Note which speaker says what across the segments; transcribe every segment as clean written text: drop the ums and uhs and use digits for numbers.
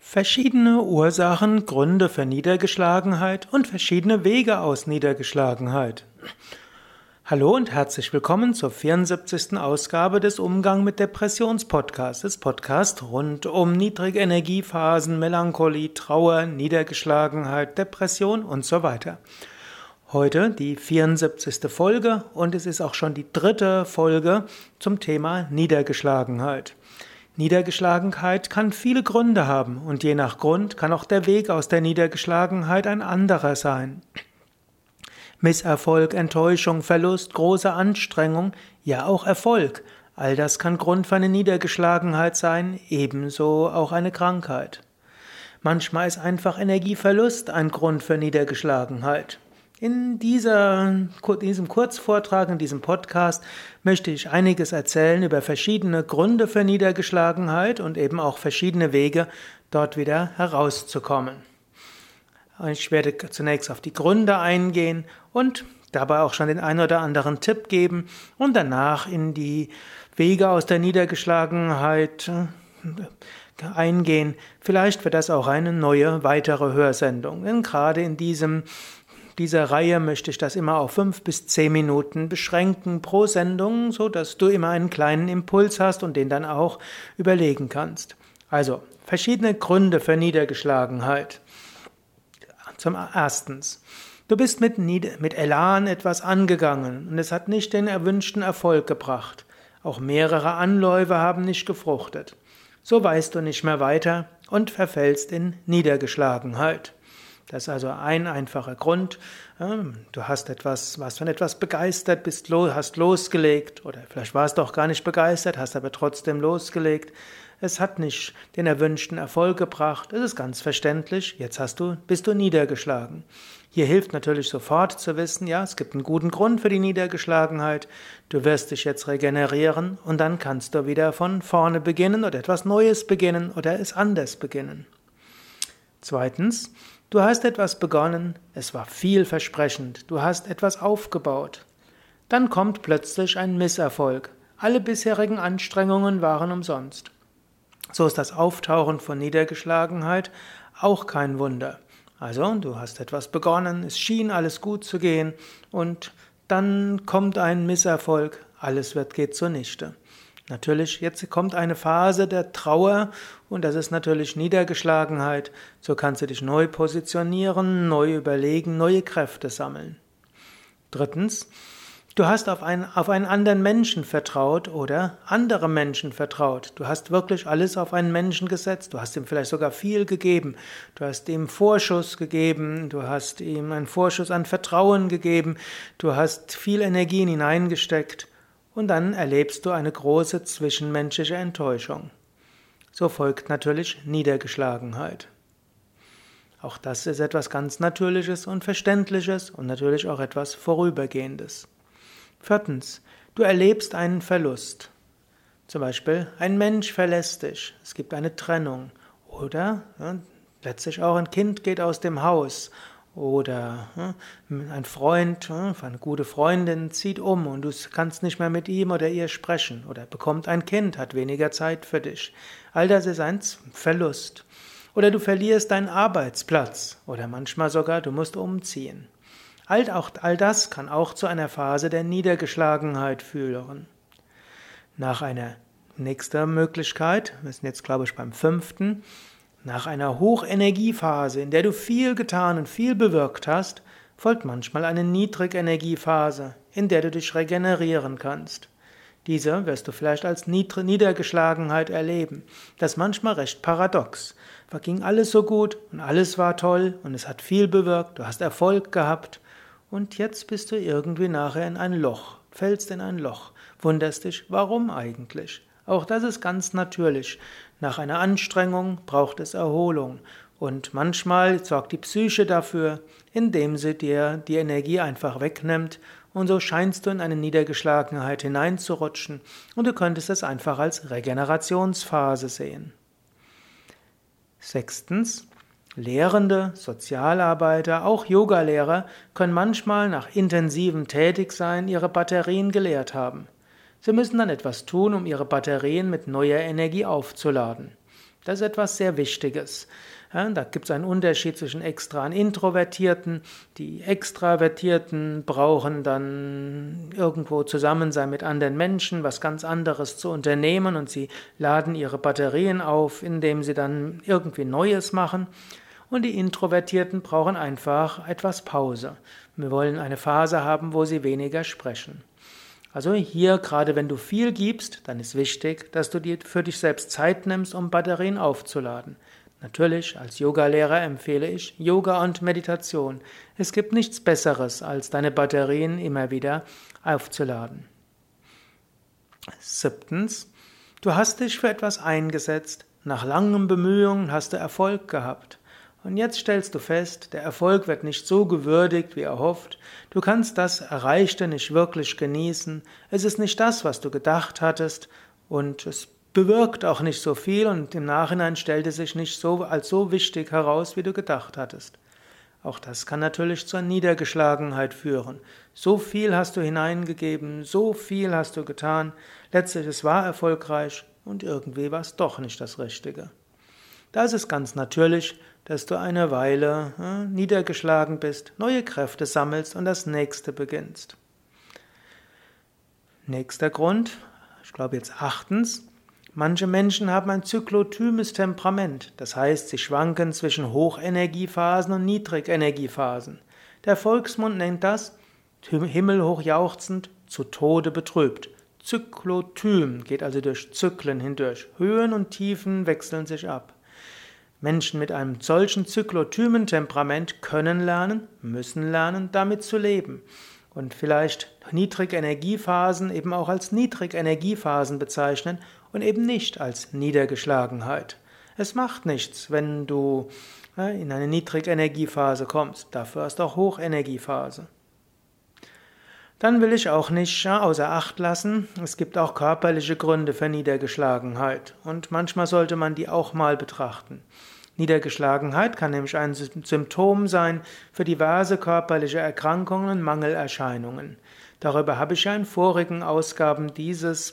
Speaker 1: Verschiedene Ursachen, Gründe für Niedergeschlagenheit und verschiedene Wege aus Niedergeschlagenheit. Hallo und herzlich willkommen zur 74. Ausgabe des Umgang mit Depressions-Podcasts, des Podcasts rund um niedrige Energiephasen, Melancholie, Trauer, Niedergeschlagenheit, Depression und so weiter. Heute die 74. Folge und es ist auch schon die dritte Folge zum Thema Niedergeschlagenheit. Niedergeschlagenheit kann viele Gründe haben und je nach Grund kann auch der Weg aus der Niedergeschlagenheit ein anderer sein. Misserfolg, Enttäuschung, Verlust, große Anstrengung, ja auch Erfolg. All das kann Grund für eine Niedergeschlagenheit sein, ebenso auch eine Krankheit. Manchmal ist einfach Energieverlust ein Grund für Niedergeschlagenheit. In diesem Kurzvortrag, in diesem Podcast möchte ich einiges erzählen über verschiedene Gründe für Niedergeschlagenheit und eben auch verschiedene Wege, dort wieder herauszukommen. Ich werde zunächst auf die Gründe eingehen und dabei auch schon den einen oder anderen Tipp geben und danach in die Wege aus der Niedergeschlagenheit eingehen. Vielleicht wird das auch eine neue, weitere Hörsendung, denn gerade in dieser Reihe möchte ich das immer auf 5 bis 10 Minuten beschränken pro Sendung, so dass du immer einen kleinen Impuls hast und den dann auch überlegen kannst. Also, verschiedene Gründe für Niedergeschlagenheit. Zum Erstens, du bist mit Elan etwas angegangen und es hat nicht den erwünschten Erfolg gebracht. Auch mehrere Anläufe haben nicht gefruchtet. So weißt du nicht mehr weiter und verfällst in Niedergeschlagenheit. Das ist also ein einfacher Grund. Du warst von etwas begeistert, hast losgelegt oder vielleicht warst du auch gar nicht begeistert, hast aber trotzdem losgelegt. Es hat nicht den erwünschten Erfolg gebracht. Es ist ganz verständlich. Jetzt bist du niedergeschlagen. Hier hilft natürlich sofort zu wissen, ja, es gibt einen guten Grund für die Niedergeschlagenheit. Du wirst dich jetzt regenerieren und dann kannst du wieder von vorne beginnen oder etwas Neues beginnen oder es anders beginnen. Zweitens, du hast etwas begonnen, es war vielversprechend, du hast etwas aufgebaut. Dann kommt plötzlich ein Misserfolg. Alle bisherigen Anstrengungen waren umsonst. So ist das Auftauchen von Niedergeschlagenheit auch kein Wunder. Also, du hast etwas begonnen, es schien alles gut zu gehen und dann kommt ein Misserfolg, geht zunichte. Natürlich, jetzt kommt eine Phase der Trauer und das ist natürlich Niedergeschlagenheit. So kannst du dich neu positionieren, neu überlegen, neue Kräfte sammeln. Drittens, du hast auf einen anderen Menschen vertraut oder andere Menschen vertraut. Du hast wirklich alles auf einen Menschen gesetzt. Du hast ihm vielleicht sogar viel gegeben. Du hast ihm Vorschuss gegeben. Du hast ihm einen Vorschuss an Vertrauen gegeben. Du hast viel Energie hineingesteckt. Und dann erlebst du eine große zwischenmenschliche Enttäuschung. So folgt natürlich Niedergeschlagenheit. Auch das ist etwas ganz Natürliches und Verständliches und natürlich auch etwas Vorübergehendes. Viertens, du erlebst einen Verlust. Zum Beispiel, ein Mensch verlässt dich, es gibt eine Trennung oder letztlich auch ein Kind geht aus dem Haus. Oder ein Freund, eine gute Freundin zieht um und du kannst nicht mehr mit ihm oder ihr sprechen. Oder bekommt ein Kind, hat weniger Zeit für dich. All das ist ein Verlust. Oder du verlierst deinen Arbeitsplatz. Oder manchmal sogar, du musst umziehen. All das kann auch zu einer Phase der Niedergeschlagenheit führen. Nächste Möglichkeit, wir sind jetzt glaube ich beim 5. Nach einer Hochenergiephase, in der du viel getan und viel bewirkt hast, folgt manchmal eine Niedrigenergiephase, in der du dich regenerieren kannst. Diese wirst du vielleicht als Niedergeschlagenheit erleben. Das ist manchmal recht paradox. Da ging alles so gut und alles war toll und es hat viel bewirkt, du hast Erfolg gehabt und jetzt bist du irgendwie nachher in ein Loch, fällst in ein Loch, wunderst dich, warum eigentlich? Auch das ist ganz natürlich. Nach einer Anstrengung braucht es Erholung. Und manchmal sorgt die Psyche dafür, indem sie dir die Energie einfach wegnimmt. Und so scheinst du in eine Niedergeschlagenheit hineinzurutschen. Und du könntest es einfach als Regenerationsphase sehen. 6. Lehrende, Sozialarbeiter, auch Yogalehrer können manchmal nach intensivem Tätigsein ihre Batterien geleert haben. Sie müssen dann etwas tun, um ihre Batterien mit neuer Energie aufzuladen. Das ist etwas sehr Wichtiges. Ja, da gibt es einen Unterschied zwischen Extra- und Introvertierten. Die Extravertierten brauchen dann irgendwo Zusammensein mit anderen Menschen, was ganz anderes zu unternehmen, und sie laden ihre Batterien auf, indem sie dann irgendwie Neues machen. Und die Introvertierten brauchen einfach etwas Pause. Wir wollen eine Phase haben, wo sie weniger sprechen. Also hier, gerade wenn du viel gibst, dann ist wichtig, dass du dir für dich selbst Zeit nimmst, um Batterien aufzuladen. Natürlich, als Yogalehrer empfehle ich Yoga und Meditation. Es gibt nichts Besseres, als deine Batterien immer wieder aufzuladen. 7. Du hast dich für etwas eingesetzt. Nach langem Bemühungen hast du Erfolg gehabt. Und jetzt stellst du fest, der Erfolg wird nicht so gewürdigt, wie erhofft. Du kannst das Erreichte nicht wirklich genießen. Es ist nicht das, was du gedacht hattest, und es bewirkt auch nicht so viel, und im Nachhinein stellt es sich nicht so als so wichtig heraus, wie du gedacht hattest. Auch das kann natürlich zur Niedergeschlagenheit führen. So viel hast du hineingegeben, so viel hast du getan, letztlich es war erfolgreich und irgendwie war es doch nicht das Richtige. Da ist es ganz natürlich, dass du eine Weile niedergeschlagen bist, neue Kräfte sammelst und das nächste beginnst. Nächster Grund, ich glaube jetzt 8. Manche Menschen haben ein zyklotymes Temperament, das heißt, sie schwanken zwischen Hochenergiephasen und Niedrigenergiephasen. Der Volksmund nennt das himmelhoch jauchzend, zu Tode betrübt. Zyklotym geht also durch Zyklen hindurch. Höhen und Tiefen wechseln sich ab. Menschen mit einem solchen zyklotymen Temperament können lernen, müssen lernen, damit zu leben. Und vielleicht Niedrigenergiephasen eben auch als Niedrigenergiephasen bezeichnen und eben nicht als Niedergeschlagenheit. Es macht nichts, wenn du in eine Niedrigenergiephase kommst. Dafür hast du auch Hochenergiephase. Dann will ich auch nicht außer Acht lassen, es gibt auch körperliche Gründe für Niedergeschlagenheit, und manchmal sollte man die auch mal betrachten. Niedergeschlagenheit kann nämlich ein Symptom sein für diverse körperliche Erkrankungen und Mangelerscheinungen. Darüber habe ich ja in vorigen Ausgaben dieses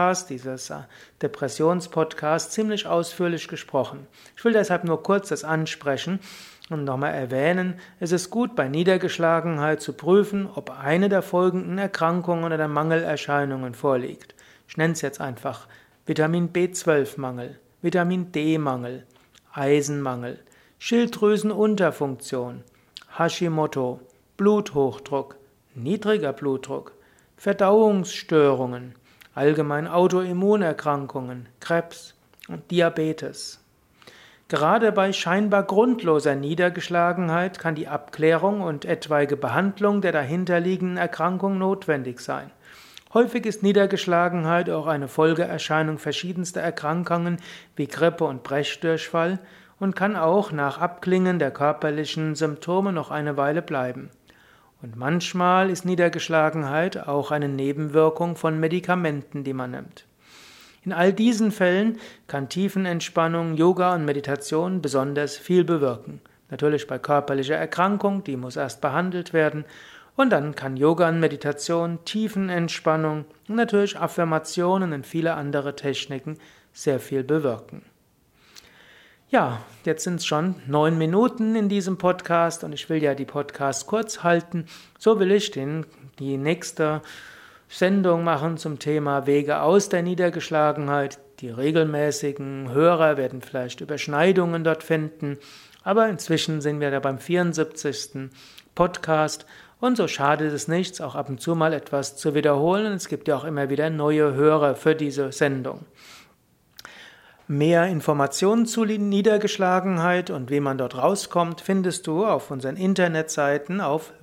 Speaker 1: Depressionspodcasts, ziemlich ausführlich gesprochen. Ich will deshalb nur kurz das ansprechen und nochmal erwähnen: Es ist gut, bei Niedergeschlagenheit zu prüfen, ob eine der folgenden Erkrankungen oder Mangelerscheinungen vorliegt. Ich nenne es jetzt einfach Vitamin B12-Mangel, Vitamin D-Mangel, Eisenmangel, Schilddrüsenunterfunktion, Hashimoto, Bluthochdruck, niedriger Blutdruck, Verdauungsstörungen, allgemein Autoimmunerkrankungen, Krebs und Diabetes. Gerade bei scheinbar grundloser Niedergeschlagenheit kann die Abklärung und etwaige Behandlung der dahinterliegenden Erkrankung notwendig sein. Häufig ist Niedergeschlagenheit auch eine Folgeerscheinung verschiedenster Erkrankungen wie Grippe und Brechdurchfall und kann auch nach Abklingen der körperlichen Symptome noch eine Weile bleiben. Und manchmal ist Niedergeschlagenheit auch eine Nebenwirkung von Medikamenten, die man nimmt. In all diesen Fällen kann Tiefenentspannung, Yoga und Meditation besonders viel bewirken. Natürlich bei körperlicher Erkrankung, die muss erst behandelt werden. Und dann kann Yoga und Meditation, Tiefenentspannung und natürlich Affirmationen und viele andere Techniken sehr viel bewirken. Ja, jetzt sind es schon 9 Minuten in diesem Podcast und ich will ja die Podcasts kurz halten. So will ich die nächste Sendung machen zum Thema Wege aus der Niedergeschlagenheit. Die regelmäßigen Hörer werden vielleicht Überschneidungen dort finden, aber inzwischen sind wir da beim 74. Podcast. Und so schadet es nichts, auch ab und zu mal etwas zu wiederholen. Es gibt ja auch immer wieder neue Hörer für diese Sendung. Mehr Informationen zu Niedergeschlagenheit und wie man dort rauskommt, findest du auf unseren Internetseiten auf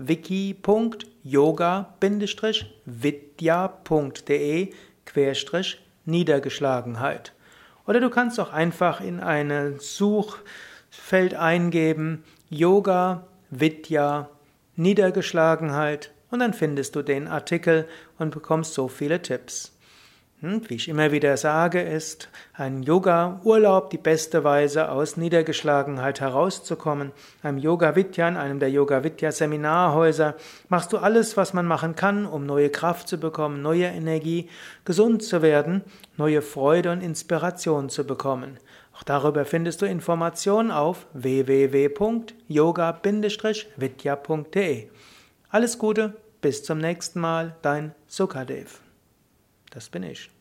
Speaker 1: wiki.yoga-vidya.de/Niedergeschlagenheit. Oder du kannst auch einfach in ein Suchfeld eingeben Yoga Vidya Niedergeschlagenheit, und dann findest du den Artikel und bekommst so viele Tipps. Wie ich immer wieder sage, ist ein Yoga-Urlaub die beste Weise, aus Niedergeschlagenheit herauszukommen. Einem Yoga-Vidya, in einem der Yoga-Vidya-Seminarhäuser, machst du alles, was man machen kann, um neue Kraft zu bekommen, neue Energie, gesund zu werden, neue Freude und Inspiration zu bekommen. Auch darüber findest du Informationen auf www.yoga-vidya.de. Alles Gute, bis zum nächsten Mal, dein Sukadev. Das bin ich.